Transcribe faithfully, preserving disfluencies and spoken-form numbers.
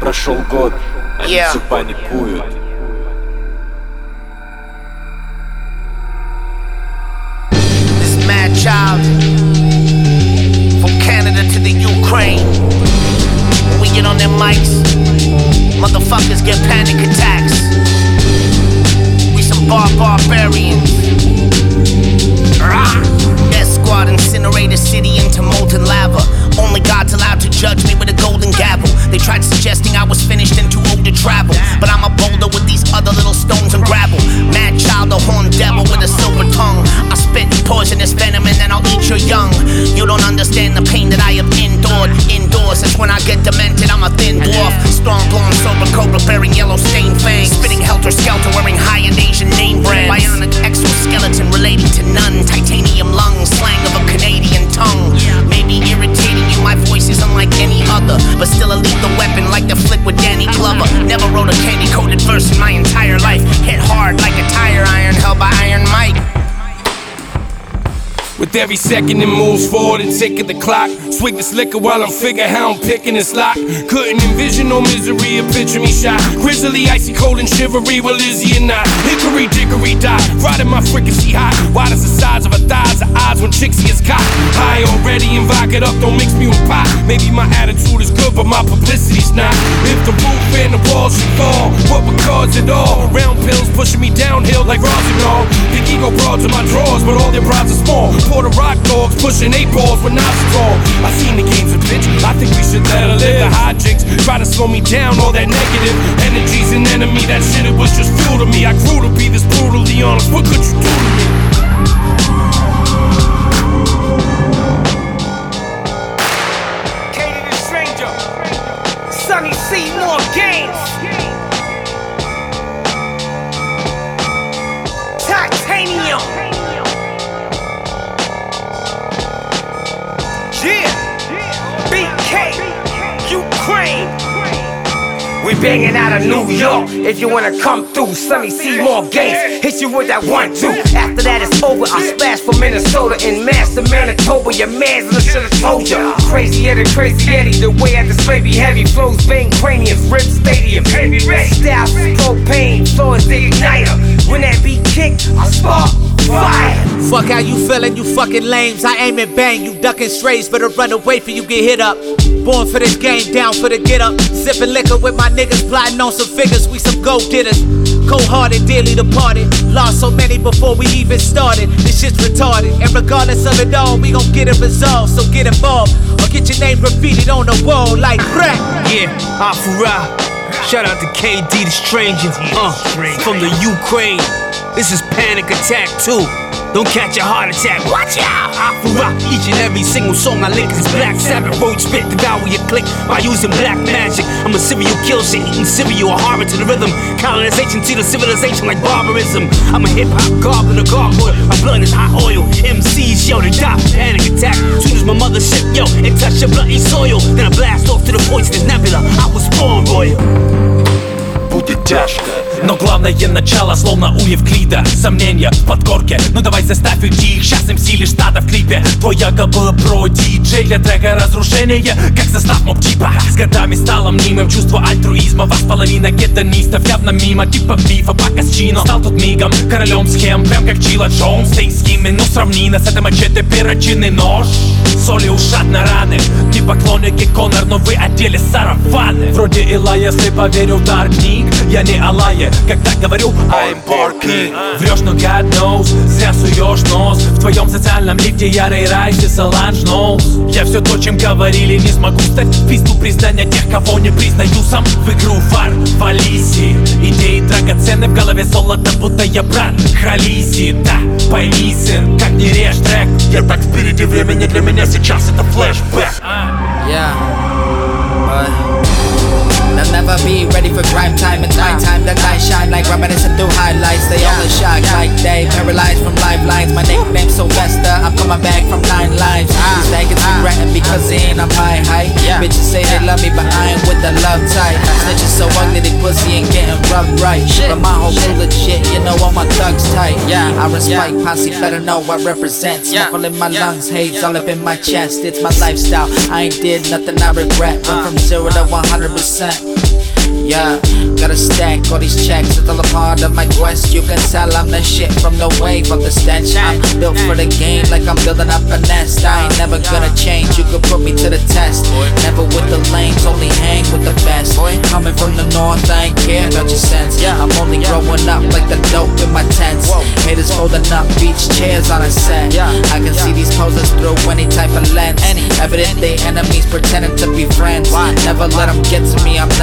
Прошел год, они Yeah. все паникуют. This mad child from Canada to the Ukraine. When we get on their mics, motherfuckers get panic attacks. We some bar barbarians. Rah! Death Squad incinerate a city into molten lava. Only God's allowed to judge me with a golden gavel. They tried suggesting I was finished and too old to travel, but I'm a boulder with these other little stones and gravel. Mad child, a horned devil with a silver tongue. I spit poisonous venom and then I'll eat your young. You don't understand the pain that I have endured. Indoors, that's when I get demented, I'm a thin dwarf. Strong, blonde, sober, cobra, bearing yellow stained fangs. Spitting helter-skelter, wearing high-end Asian name brands. Bionic exoskeleton relating to none. Titanium lungs, slang of a Canadian tongue. Maybe irritating you, my voice is unlike any other, but still a lethal weapon like the flick with Danny Glover. Never wrote a candy-coated verse in my entire life. Hit hard like a tire iron held by Iron Mike. With every second it moves forward and ticking the clock. Swig this liquor while I'm figure how I'm picking this lock. Couldn't envision no misery or picture me shot. Grizzly, icy cold and shivery, well is he or not? Hickory dickory die, riding my frequency high. Wide as the size of a thighs, the eyes when Trixie is cocked. High already and vodka up, don't mix me with pop. Maybe my attitude is good but my publicity's not. If the roof and the walls should fall, what would cause it all? Round pills pushing me downhill like Rossignol. Big ego broads in my drawers but all their bras are small. For the rock dogs pushing eight balls with not strong. I seen the games of bitch, I think we should let her live. The hijinks try to slow me down, all that negative energy's an enemy. That shit, it was just fuel to me. I grew to be this brutally honest, what could you do to me? Katie the Stranger, Sonny C, more games. Titanium. Yeah, B K, Ukraine. We banging out of New York. If you wanna come through, Sonny C, more games. Hit you with that one, two. After that it's over, I splash from Minnesota in Master Manitoba. Your mans I should've told ya. Crazy Eddie, crazy Eddie. The way I display be heavy. Flows bang craniums, rip stadium. Heavy red. Style propane, flow is the igniter. When that beat kick, I spark. Fire. Fuck how you feelin', you fucking lames. I aim and bang, you duckin' strays, better run away for you get hit up. Born for this game, down for the get up. Sippin' liquor with my niggas, plotting on some figures, we some go-getters. Cold-hearted, dearly departed. Lost so many before we even started. This shit's retarded, and regardless of it all, we gon' get it resolved. So get involved, or get your name graffitied on the wall like crack. Yeah, Afura. Shout out to K D the Stranger, uh, from the Ukraine. This is Panic Attack too. Don't catch a heart attack, watch out! Afura. Each and every single song I lick is Black Sabbath. Road spit, devour your click by using black magic. I'm a serial kill shit, eating cereal, a horror to the rhythm. Colonization to the civilization like barbarism. I'm a hip-hop goblin, a gargoyle. My blood is hot oil. M Cs, yo, they die. Panic attack. Soon as my mothership, yo, it touched your bloody soil. Then I blast off to the poisonous nebula. I was born royal. Будет тяжко, но главное начало, словно у Евклида. Сомнения в подкорке, ну давай заставь уйти их. Сейчас эм си лишь стадо в клипе. Твой якобы про диджей для трека разрушения, как состав моб-типа. С годами стало мнимым чувство альтруизма. Вас половина гедонистов явно мимо, типа бифа пока с чином. Стал тут мигом, королем схем, прям как Чила Джонс. Ты с ними, ну сравни нас, это мачете, перочинный нож. Соли ушат на раны, не поклонники Конор, но вы одели сарафаны. Вроде Илая, если поверю в дар книг. Я не Алая, когда говорю I'm Porky. Врешь, но God knows, зря суешь нос. В твоем социальном лифте ярый райс и Соланж Ноус. Я все то, чем говорили, не смогу стать в пизду признания тех, кого не признаю сам. В игру фар, в Алисе. Идеи драгоценны, в голове золото, будто я брат Халиси. Да, пойми, сын, как не режь трек. Я так впереди времени, для меня сейчас это флешбэк. Yeah, but they'll never be ready for grime time. It's my time, the light shine like reminiscing through highlights. They all in shock like they paralyzed from lifelines. My nickname's Sylvester, I'm coming back from nine lives. These niggas regretting because they ain't on my height. Bitches say they love me but I ain't with the love type. Snitches so ugly they pussy ain't getting rubbed right. But my whole bullet shit, you know all my thugs tight. I run Spike Posse, better know I represent. Smuffle in my lungs, haze all up in my chest. It's my lifestyle, I ain't did nothing I regret. Went from zero to one hundred percent. Yeah, gotta stack all these checks, it's all a part of my quest. You can tell I'm the shit from the wave of the stench. I'm built for the game like I'm building up a nest. I ain't never gonna change, you could put me to the test. Never with the lanes, only hang with the best. Coming from the north, I ain't care about your sense. I'm only growing up like the dope in my tents. Haters folding up beach chairs on a set. I can see these posers through any type of lens. Evident they enemies pretending to be friends. Never let them get to me, I'm